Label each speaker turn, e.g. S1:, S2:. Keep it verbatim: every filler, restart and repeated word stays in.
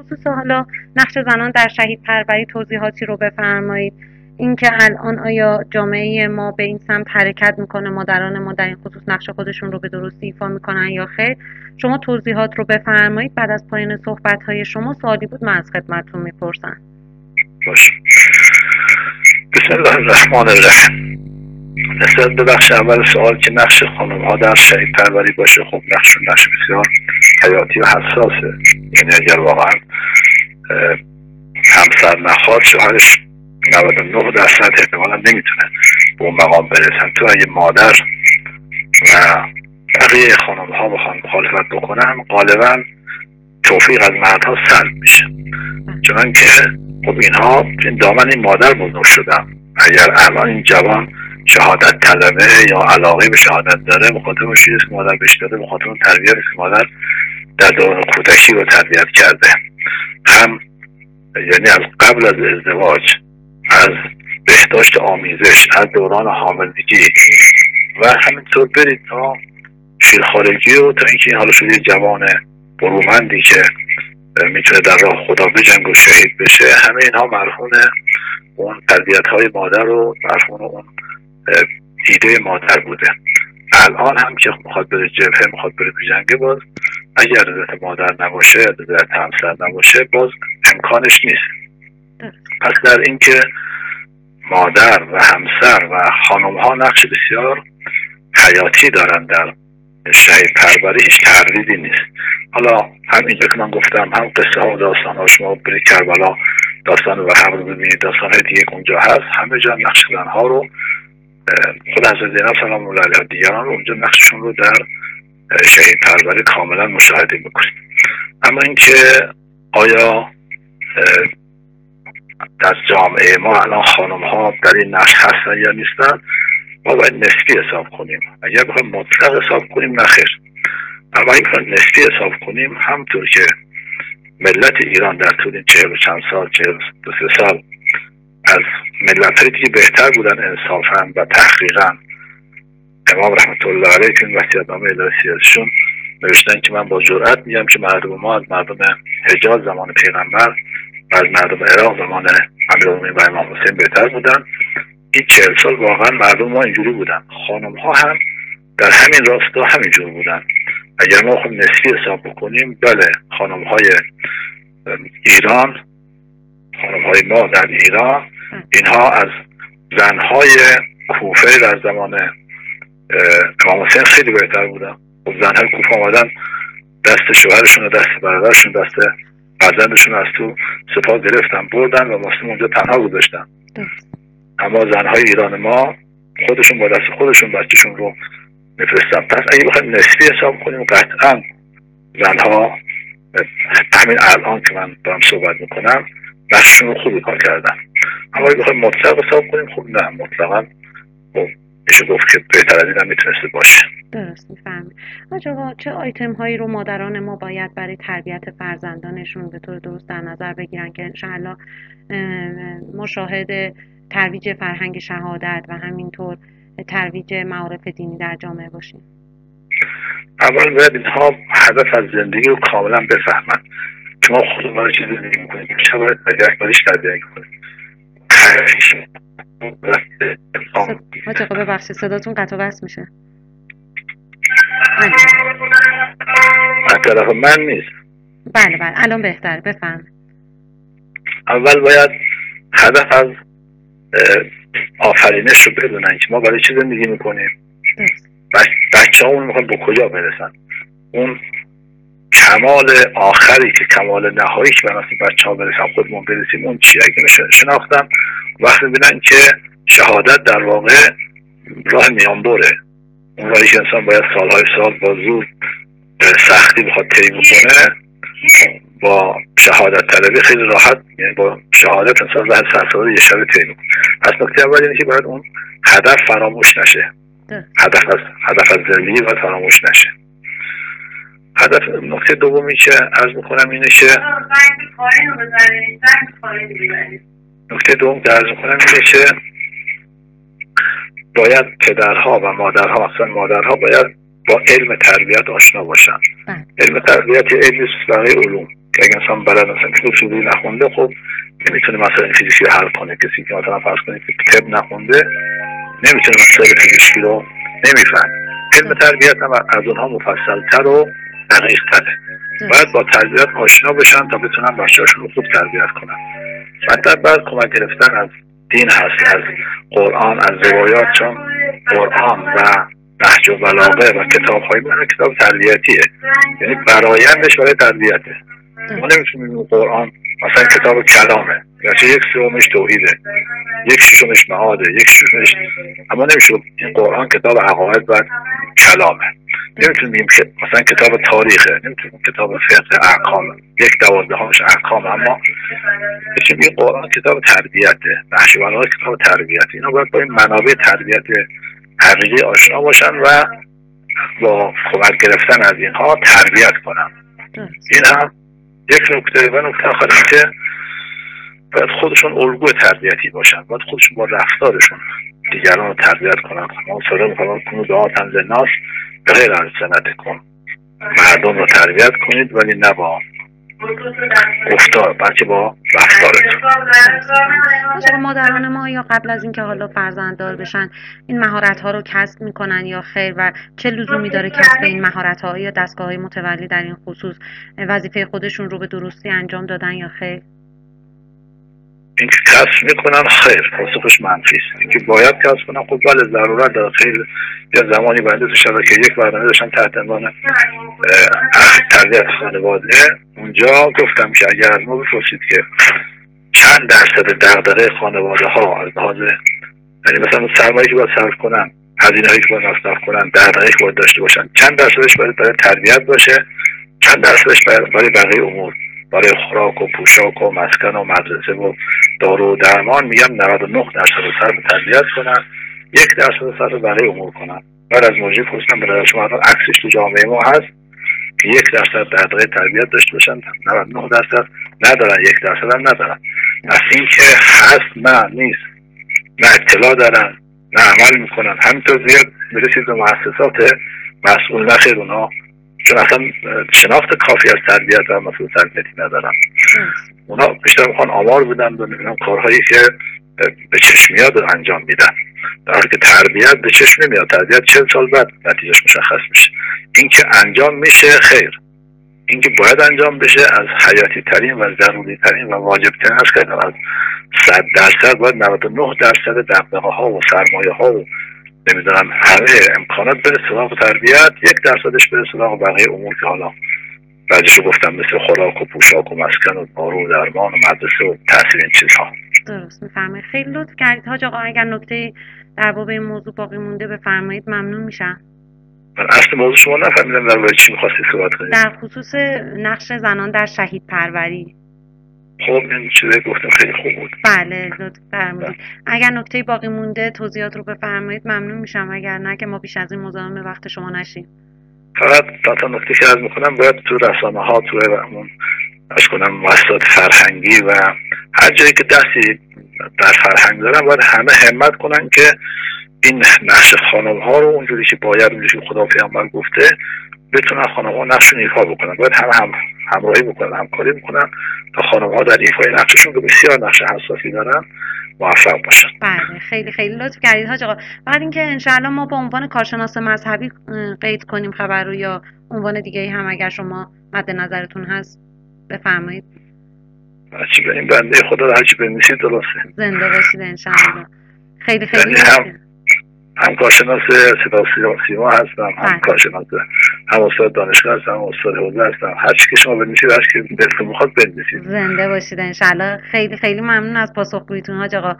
S1: خصوص حالا نقش زنان در شهید پروری توضیحاتی رو بفرمایید. اینکه الان آیا جامعه ما به این سمت حرکت میکنه، مادران ما در این خصوص نقش خودشون رو به درستی ایفا میکنن یا خیر؟ شما توضیحات رو بفرمایید. بعد از پایان صحبت‌های شما سوالی بود من از خدمتتون میپرسم.
S2: باشه. بسم الله الرحمن الرحیم. نسبت به بخش اول سوال که نقش خانم ها در شهید پروری باشه، خب نقش نقش بسیار حیاتی و حساسه. یعنی اگر واقعا همسر نخواد، شوهرش نود و نه درصد احتمالا نمیتونه به اون مقام برسن. تو اگه مادر و بقیه خانم ها بخوان مخالفت بکنن، غالبا توفیق از مردها سلب میشه، چون که خب اینها این دامن این مادر بزرگ شدن. اگر الان این جوان شهادت طلبه یا علاقه به شهادت داره، بخاطر اون چیزی که مادر بهش داده، بخاطر اون تربیتی که مادر در دوران کودکی رو تربیت کرده، هم یعنی از قبل از ازدواج، از بهداشت آمیزش، از دوران حاملگی و همینطور برید تا شیرخوارگی و تا اینکه حالا شده جوان برومندی که میتونه در راه خدا بجنگ و شهید بشه، همه اینها مرهون اون تربیت های مادر و مرهون اون دیده مادر بوده. الان هم که میخواد بره جبهه، میخواد بره بجنگه، باز اگر رضایت مادر نباشه، رضایت همسر نباشه، باز امکانش نیست. پس در این که مادر و همسر و خانم ها نقش بسیار حیاتی دارن در شهید پروری، هیچ تردیدی نیست. حالا هم اینجا که من گفتم، هم قصه ها و داستان ها، شما برید کربلا داستان و هم رو ببینید، داستان های دیگه اونجا هست، همه جا نقش زنها رو خود حضرت زینب سلام الله علیها و دیگران رو اونجا نقششون رو در شهید پروری کاملا مشاهده میکنید. اما اینکه آیا در جامعه ما الان خانم ها در این نقش هستن یا نیستن، ما باید نسبی حساب کنیم. اگر بخوایم مطلق حساب کنیم نخیر، اما اگر بخوایم نسبی حساب کنیم، همطور که ملت ایران در طول این چهل و چند سال، چهل و سه سال از ملت های دیگه بهتر بودن انصافا و تحقیقا. امام رحمت الله علیه که این وصیت‌نامه الهی سیاسیشون نوشتن که من با جرئت میگم که مردم ما از مردم حجاز زمان پیغمبر و از مردم عراق زمان امیرالمومنین و امام حسین بهتر بودن. این چهل سال واقعا مردم ما اینجوری بودن. خانم ها هم در همین راستا همینجور بودن. اگر ما خود نسبی حساب بکنیم، بله خانم های ایران، خانم های ما در ایران، اینها از زنهای کوفه در زمان امام حسین خیلی بهتر بودن. خب زنهای کوفه آمدن دست شوهرشون و دست برادرشون، دست فرزندشون از تو سپاه گرفتن بردن و واسه اونجا تنها گذاشتن. اما زنهای ایران ما خودشون با دست خودشون بچهشون رو میفرستن. پس اگه بخوایم نسبی حساب کنیم، قطعا زنها همین الان که من دارم صحبت میکنم نقششون رو خوبی کار کردن. اما اگه بخوایم مطلق حساب کنیم، خب نه، مطلقا خب میشه گفت که بهتر از این هم میتونسته باشه.
S1: درست میفهمید. آقا چه آیتم هایی رو مادران ما باید برای تربیت فرزندانشون به طور درست در نظر بگیرن که انشاءالله مشاهد ترویج فرهنگ شهادت و همینطور ترویج معارف دینی در جامعه باشیم؟
S2: اول باید اینها هدف از زندگی رو کاملا بفهمن که ما خودمون رو چیزی زندگی میکنیم، چه باید اکباریش تربیت کنیم.
S1: حاج آقا ببخشید صداتون قطع و وصل میشه.
S2: از طرف من نیست.
S1: بله بله الان بهتره، بفهم.
S2: اول باید هدف از آفرینش رو بدونن که ما برای چی زندگی میکنیم، بچه همون میخوان به کجا برسن، اون کمال آخری که کمال نهایی که برای بچه ها برسن خودمون برسیم اون چیه. اگه شناختن وقتی ببینن که شهادت در واقع راه میانبره، اون راهی که انسان باید سالهای سال با زور سختی بخواد طی بکنه، با شهادت طلبی خیلی راحت، یعنی با شهادت انسان راه سرسباز یه شب طی میکنه. پس نکته اول اینه که باید اون هدف فراموش نشه. هدف از هدف از زندگی باید فراموش نشه. هدف نکته دومی که عرض میکنم اینه که نکته دوم که عرض میکنم اینه که باید پدرها و مادرها، اصلا مادرها باید با علم تربیت آشنا باشن. علم تربیت یه علمی است برای علوم. که اگه انسان بلد مثلا که اصولی نخونده، خب نمیتونه مسائل فیزیکی رو حل کنه. کسی که مثلا فرض کنید که طب نخونده نمیتونه مسائل فیزیکی رو نمیفهم. علم تربیت هم از اونها مفصل‌تر و دقیق‌تره. باید با تربیت آشنا بشن تا بتونن بچه‌هاشون رو خوب تربیت کنن. بعد بعد کمک گرفتن از دین هست، از قرآن، از روایات، چون قرآن و نهج و بلاغه و کتاب‌های من کتاب تربیتیه، یعنی برآیندش برای تربیته. ما نمیتونیم قرآن مثلا کتاب کلامه، یعنی یک سومش توحیده، یک ششمش معاده، یک ششمش، اما نمیشه این قرآن کتاب عقاید و کلامه. نمیتونیم که مثلا کتاب تاریخه، نمیتونیم کتاب فقه احکام، یک دوازدهمش احکام، اما بچیم این قرآن کتاب تربیته، نهج و بلاغه کتاب تربیته. اینا باید با این منابع تربیت حقیقی آشنا باشن و با کمک گرفتن از اینها تربیت کنن. این هم یک نکته. و نکته آخر این که باید خودشون الگوی تربیتی باشن، باید خودشون با رفتارشون دیگران رو تربیت کنن. ما ساله میکنم کنو دعاتن للناس به غیر السنتکم، مردم رو تربیت کنید ولی نه با گفتار بلکه با رفتارتون.
S1: مثلا مادران ما یا قبل از اینکه حالا فرزنددار بشن این مهارت ها رو کسب میکنن یا خیر، و چه لزومی داره کسب این مهارت ها؟ یا دستگاه های متولی در این خصوص وظیفه خودشون رو به درستی انجام دادن یا خیر؟
S2: این که کسب میکنن خیر، پاسخش منفی است. اینکه باید کسب کنن، خب بله ضرورت داره. خیر یا زمانی باید تو شبکه یک برنامه داشتم تحت عنوان تربیت خانواده، اونجا گفتم که اگر از ما بپرسید که چند درصد دغدغه خانواده ها از لحاظ، یعنی مثلا سرمایه‌ای که باید صرف کنن، هزینه‌ای که باید مصرف کنن، دغدغه‌ای که باید داشته باشن، چند درصدش باید برای تربیت باشه، چند درصدش برای بقیه امور، برای خوراک و پوشاک و مسکن و مدرسه و دارو و درمان، میگم نود و نه درصد صرف تربیت کنن، یک درصد صرف بقیه امور کنن. بعد از موجی پرسیدم برای شما عکسش تو جامعه ما هست که یک درصد دغدغه تربیت داشته باشن، نود و نه درصد ندارن، یک درصد هم ندارن. از این که هست نه نیست، نه اطلاع دارن نه عمل میکنن. همینطور زیاد برسید به مؤسسات مسئول نخیر اونها، چون اصلا شناخت کافی از تربیت و مسئول تربیتی ندارن. اونا بیشتر میخوان آمار بدن و نمیدونم کارهایی که به چشم میاد انجام میدن، در حالی که تربیت به چشم نمیاد. تربیت چهل سال بعد نتیجهش مشخص میشه. این که انجام میشه خیر، این که باید انجام بشه از حیاتی ترین و ضروری ترین و واجب ترین است که از صد درصد باید نود و نه درصد دغدغه ها و سرمایه ها و نمیدونم همه امکانات بره سراغ تربیت، یک درصدش بره سراغ بقیه امور که حالا بعدش گفتم مثل خوراک و پوشاک و مسکن و دارو و درمان و مدرسه و تحصیل این چیزها.
S1: درست میفرمایید. خیلی لطف کردید حاج آقا. اگر نکته در باب این موضوع باقی مونده بفرمایید، ممنون میشم.
S2: من اصل موضوع شما نفهمیدم در مورد چی می‌خواستی صحبت کنید.
S1: در خصوص نقش زنان در شهید پروری.
S2: خب این چیزی گفتم خیلی خوب بود.
S1: بله لطف فرمایید. اگر نکته باقی مونده توضیحات رو بفرمایید ممنون میشم، اگر نه که ما بیش از این مزاحم وقت شما نشیم.
S2: فقط تا نکته که عرض می‌کنم باید تو رسانه ها، تو همون اش کنم مؤسسات فرهنگی و هر جایی که دستی در فرهنگ دارن باید همه همت کنن که این نقش خانم ها رو اونجوری که باید، اونجوری که خدا پیامبر گفته بتونن خانم ها نقش رو ایفا بکنن. باید همه هم همراهی بکنن، همکاری بکنن تا خانم ها در ایفای نقششون که بسیار نقش حساسی دارن موفق باشن.
S1: بله خیلی خیلی لطف کردید حاج آقا. بعد اینکه انشاءالله ما با عنوان کارشناس مذهبی قید کنیم خبر رو، یا عنوان دیگه ای هم اگر شما مد نظرتون هست بفرمایید.
S2: هرچی به این بنده خدا هرچی بنویسید درسته.
S1: زنده باشید انشاءالله. خیلی خیلی
S2: هم هم کارشناس صدا سیما هستم، هم کارشناس، هم استاد دانشگاه هستم، هم استاد حوزه هستم. هر چی که شما بنویسید، هر چی که دلتون میخواد بنویسید.
S1: زنده باشید انشاءالله. خیلی خیلی ممنون از پاسخگوییتون حاج آقا.